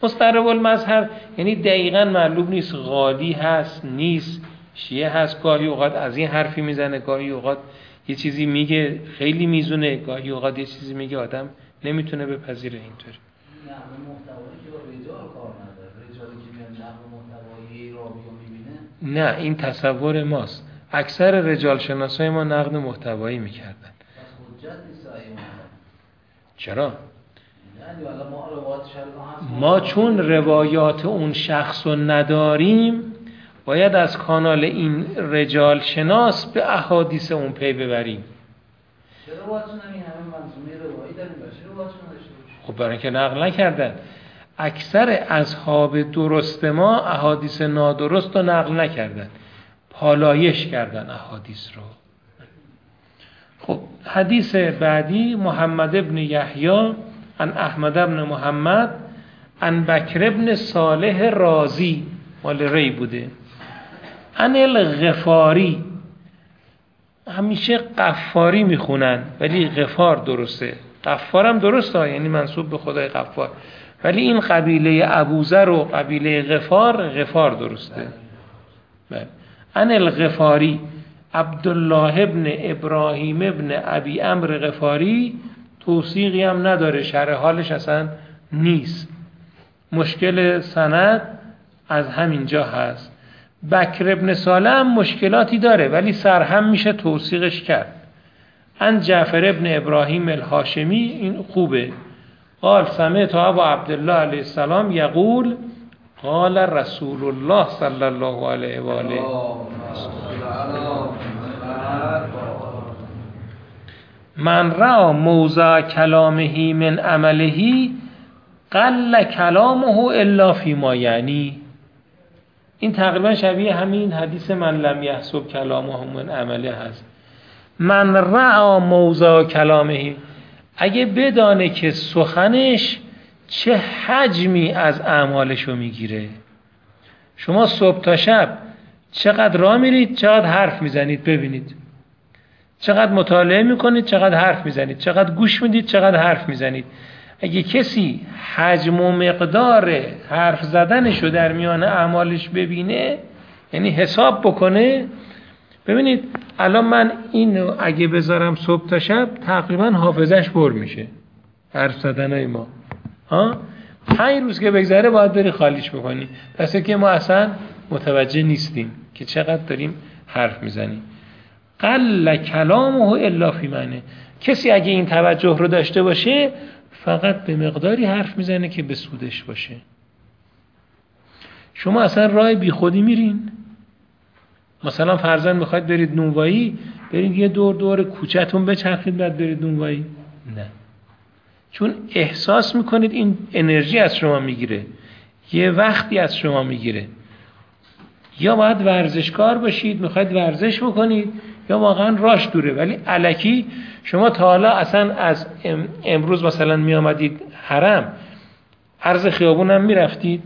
مستقرب المذهب یعنی دقیقاً معلوم نیست غالی هست نیست، شیعه هست، گاهی اوقات از این حرفی میزنه، گاهی اوقات یه چیزی میگه خیلی میزونه، گاهی اوقات یه چیزی میگه آدم نمیتونه بپذیره. اینطوری نحوه محتوایی که با رجال کار نداره، رجالی که میاد نحوه محتوایی راوی رو میبینه. نه، این تصور ماست. اکثر رجال شناسای ما نقد محتوایی میکردن. پس حجت نیست رأی ما. چرا؟ یعنی والا ما روایات شریعه هست، ما چون روایات اون شخص رو نداریم باید از کانال این رجال شناس به احادیث اون پی ببریم. چرا روایتون همین همه منظومه روایی داریم؟ چرا روایتون نداشته باشیم؟ خب برای اینکه نقل نکردن. اکثر اصحاب درست ما احادیث نادرست رو نقل نکردن، پالایش کردن احادیث رو. خب حدیث بعدی محمد ابن یحیی عن احمد ابن محمد عن بکر ابن صالح رازی، مال ری بوده، عن الغفاری. همیشه غفاری میخونن ولی غفار درسته، غفارم درسته یعنی منسوب به خدای غفار، ولی این قبیله ابوذر و قبیله غفار درسته. بله. عن الغفاری عبدالله ابن ابراهیم ابن ابی عمرو غفاری، توثیقی هم نداره، شرح حالش اصلا نیست، مشکل سند از همینجا هست. بکر ابن صالح هم مشکلاتی داره ولی سرهم میشه توثیقش کرد. عن جعفر ابن ابراهیم الهاشمی، این خوبه. قال سمعت ابا عبدالله علیه السلام یقول قال رسول الله صلی الله علیه و آله من را موضع کلامه من عمله قل کلامه الا فیما یعنی. این تقریبا شبیه همین حدیث من لم یحسب کلامه من عمله هست. من را موضع کلامه، اگه بدانه که سخنش چه حجمی از اعمالشو میگیره. شما صبح تا شب چقدر راه میرید، چقدر حرف میزنید، ببینید چقدر مطالعه میکنید، چقدر حرف میزنید، چقدر گوش میدید، چقدر حرف میزنید. اگه کسی حجم و مقدار حرف زدنشو در میان اعمالش ببینه، یعنی حساب بکنه، ببینید الان من اینو اگه بذارم صبح تا شب تقریبا حافظش پر میشه حرف زدنای ما. 5 روز که بگذره باید بری خالیش بکنی، پس که ما اصلا متوجه نیستیم که چقدر داریم حرف میزنیم. قل کلامه الا فی معنی. کسی اگه این توجه رو داشته باشه فقط به مقداری حرف میزنه که به سودش باشه. شما اصلا راه بی خودی میرین، مثلا فرضاً میخواید برید نونوایی، برید یه دور کوچه‌تون بچرخید بعد برید نونوایی؟ نه، چون احساس میکنید این انرژی از شما میگیره، یه وقتی از شما میگیره. یا باید ورزشکار باشید، میخواید ورزش بکنید، یا واقعا راش دوره. ولی الکی شما تا حالا اصلا از امروز مثلا میامدید حرم، عرض خیابون هم میرفتید؟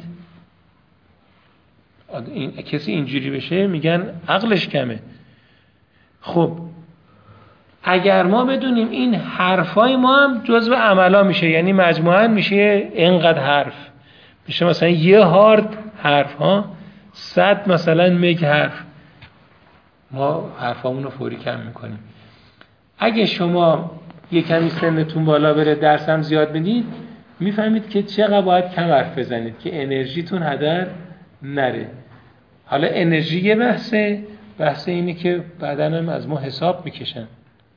کسی اینجوری بشه میگن عقلش کمه. خب اگر ما بدونیم این حرفای ما هم جزو عملا میشه، یعنی مجموعاً میشه اینقدر حرف، میشه مثلا یه هارد حرف ها، 100 مثلا مگ حرف، ما حرفامون رو فوری کم میکنیم. اگه شما یه کمی سنتون بالا بره، درس هم زیاد بدید، میفهمید که چقدر باید کم حرف بزنید که انرژیتون هدر نره. حالا انرژی یه بحث اینه که بدنم از ما حساب میکشن.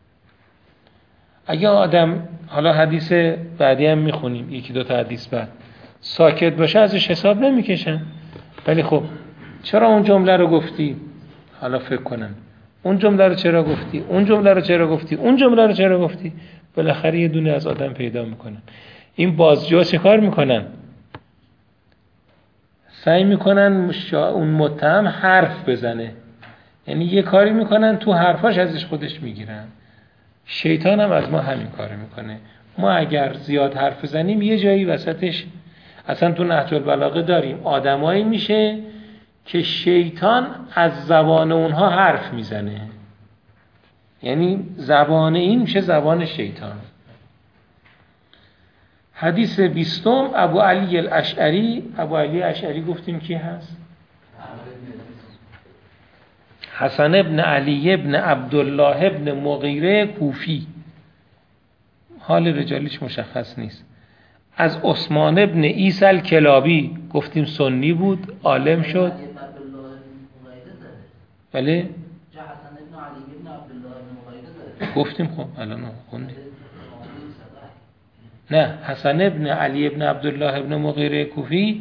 اگه آدم، حالا حدیث بعدی هم میخونیم، 1-2 تا حدیث بعد، ساکت باشه ازش حساب نمیکشن. ولی خب چرا اون جمله رو گفتی؟ حالا فکر کنن اون جمله رو چرا گفتی، اون جمله رو چرا گفتی، اون جمله رو چرا گفتی. بالاخره یه دونه از آدم پیدا میکنن. این بازجوها چه کار میکنن؟ سعی میکنن اون متهم حرف بزنه، یعنی یه کاری میکنن تو حرفاش ازش خودش میگیرن. شیطان هم از ما همین کار میکنه. ما اگر زیاد حرف بزنیم یه جایی وسطش، اصلا تو نهج البلاغه داریم، آدمایی میشه که شیطان از زبان اونها حرف میزنه، یعنی زبان این میشه زبان شیطان. حدیث 20 ابو علی الاشعری. ابو علی اشعری گفتیم کی هست؟ حسن ابن علی ابن عبدالله ابن مغیره کوفی. حال رجالیش مشخص نیست. از عثمان ابن عیسی الکلابی گفتیم سنی بود، عالم شد. بله گفتیم. خب الان خوندیم. نه، حسن ابن علی ابن عبدالله ابن مغیره کوفی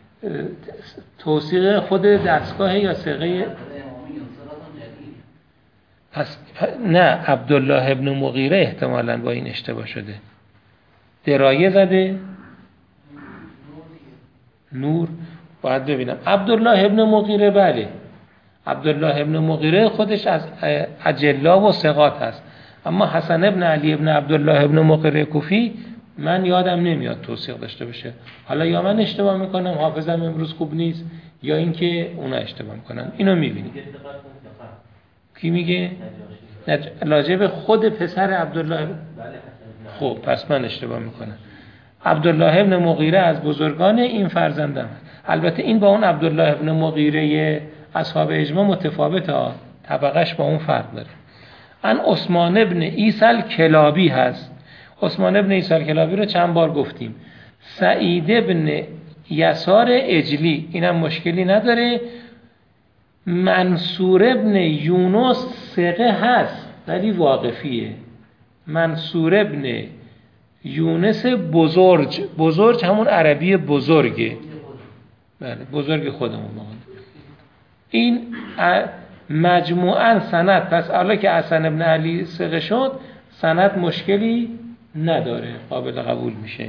توثیق خود دستگاه یا ثقه؟ پس نه، عبدالله ابن مغیره احتمالاً با این اشتباه شده. درایه زده نور. باید ببینم عبدالله ابن مغیره. بله، عبدالله ابن مغیره خودش از اجلا و ثقات هست، اما حسن ابن علی ابن عبدالله ابن مغیره کوفی من یادم نمیاد توثیق داشته باشه. حالا یا من اشتباه میکنم، حافظم امروز خوب نیست، یا اینکه اونا اشتباه میکنن. اینو میبینید. کی میگه؟ راجب خود پسر عبدالله. خب پس من اشتباه میکنم. عبدالله ابن مغیره از بزرگان این فرزندم. البته این با اون عبدالله ابن مغیره اصحاب اجماع متفاوته ها، طبقش با اون فرق داره. ان عثمان ابن عیسی الکلابی هست. عثمان ابن عیسی الکلابی رو چند بار گفتیم. سعید ابن یسار اجلی، اینم مشکلی نداره. منصور ابن یونس ثقه هست ولی واقفیه. منصور ابن یونس بزرگ همون عربی بزرگه. بله، بزرگ خودمون. این مجموعاً سند. پس حالا که حسن ابن علی ثقه شد، سند مشکلی نداره، قابل قبول میشه.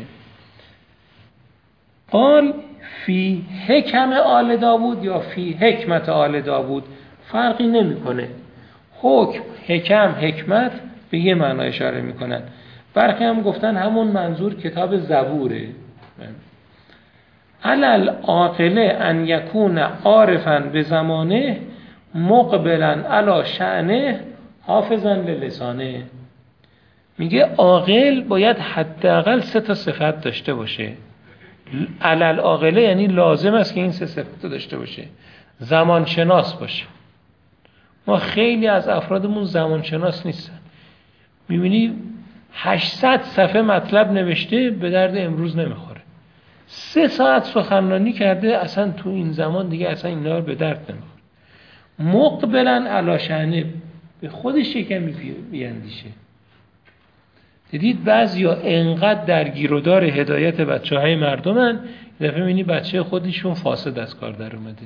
قال فی حکم آل داوود یا فی حکمت آل داوود فرقی نمیکنه. حکم، حکم، حکمت به یه معنی اشاره میکنن. برخی هم گفتن همون منظور کتاب زبوره. علل عاقله ان یکون عارفا به زمانه مقبلا علی شأنه حافظا للسانه. میگه عاقل باید حداقل 3 صفت داشته باشه. علل عاقله یعنی لازم است که این 3 صفت داشته باشه. زمان شناس باشه. ما خیلی از افرادمون زمان شناس نیستن. میبینی 800 صفحه مطلب نوشته، به درد امروز نمیخوره. 3 ساعت سخنرانی کرده، اصلا تو این زمان دیگه اصلا اینا رو به درد نمیخوره. مقبلا علی شأنه، به خودش یکمی بیاندیشه. دیدید بعضیا انقدر درگیرودار هدایت بچه‌های مردمن، دفعه می‌بینی بچه خودشون فاسد از کار در اومده.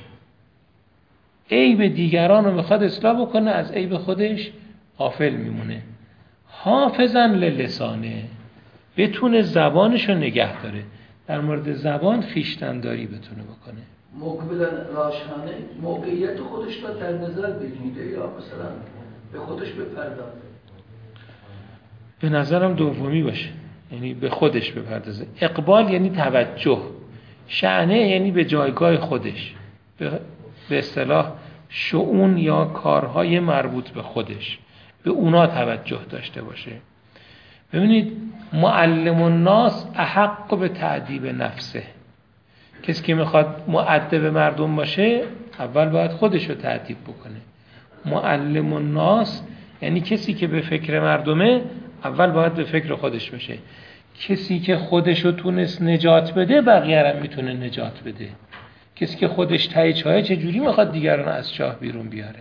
عیب دیگران رو میخواد اصلاح بکنه، از عیب خودش غافل میمونه. حافظا للسانه، بتونه زبانشو نگه داره، در مورد زبان خویشتن‌داری بتونه بکنه. مقبلا راشانه موقعیت خودش رو در نظر بگیره یا مثلا به خودش بپردازه. به نظرم دومی باشه، یعنی به خودش بپردازه. اقبال یعنی توجه، شأنه یعنی به جایگاه خودش، به اصطلاح شؤون یا کارهای مربوط به خودش، به اونا توجه داشته باشه. ببینید معلم الناس احق به تأدیب نفسه. کسی که میخواد مؤدب مردم باشه اول باید خودش رو تأدیب بکنه. معلم الناس یعنی کسی که به فکر مردمه اول باید به فکر خودش باشه. کسی که خودش رو تونست نجات بده بقیه هم میتونه نجات بده. کسی که خودش ته چاه چجوری میخواد دیگران از چاه بیرون بیاره؟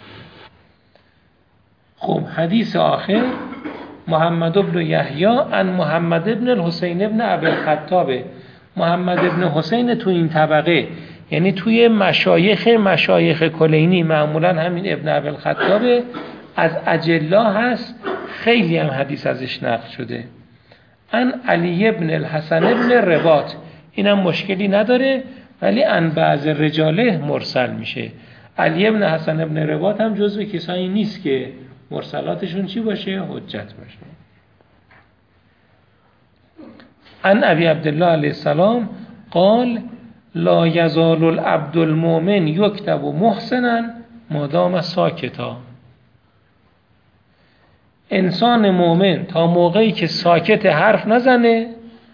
خب حدیث آخر محمد ابن یحیی عن محمد ابن الحسین ابن ابی الخطاب. محمد ابن حسین تو این طبقه، یعنی توی مشایخ کلینی معمولا همین ابن ابی الخطاب از اجلا هست، خیلی هم حدیث ازش نقل شده. عن علی ابن الحسن ابن رباط، اینم مشکلی نداره، ولی عن بعض رجاله مرسل میشه. علی ابن حسن ابن رباط هم جزو کسایی نیست که مرسلاتشون چی باشه؟ حجت باشه. عن ابی عبدالله علیه السلام قال لا یزال العبد المؤمن یکتب محسنا مادام ساکتا. انسان مؤمن تا موقعی که ساکت حرف نزنه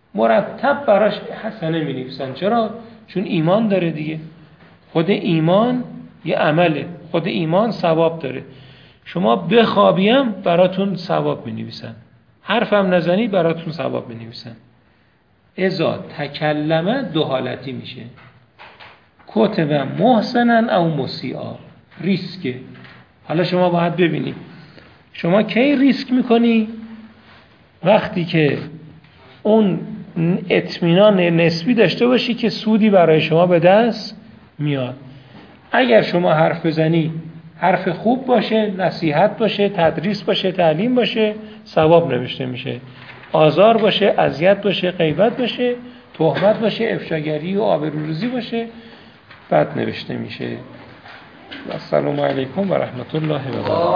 مرتب براش حسنه می نویسن. چرا؟ چون ایمان داره دیگه. خود ایمان یه عمله، خود ایمان ثواب داره. شما بخوابیم براتون ثواب می نویسن، حرفم نزنی براتون ثواب می نویسن. اذا تکلمه دو حالتی میشه، کتب محسنن او مسیعا، ریسکه. حالا شما باید ببینید شما کی ریسک میکنی؟ وقتی که اون اطمینان نسبی داشته باشی که سودی برای شما به دست میاد. اگر شما حرف بزنی حرف خوب باشه، نصیحت باشه، تدریس باشه، تعلیم باشه، ثواب نوشته میشه. آزار باشه، اذیت باشه، غیبت باشه، تهمت باشه، افشاگری و آبروریزی باشه، بد نوشته میشه. السلام علیکم و رحمت الله و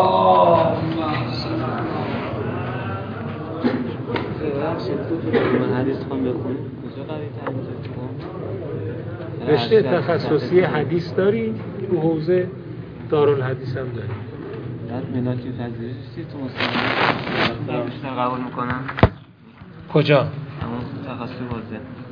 برکاته. حدیث خواهم بخونیم کجا قوی تحمیل؟ رشته تخصصی حدیث داری؟ تو حوزه دارالحدیث هم داری؟ در ملاکی پذیرشی تو مسلمان بیشتر قبول میکنم. کجا؟ همون تخصصی حوزه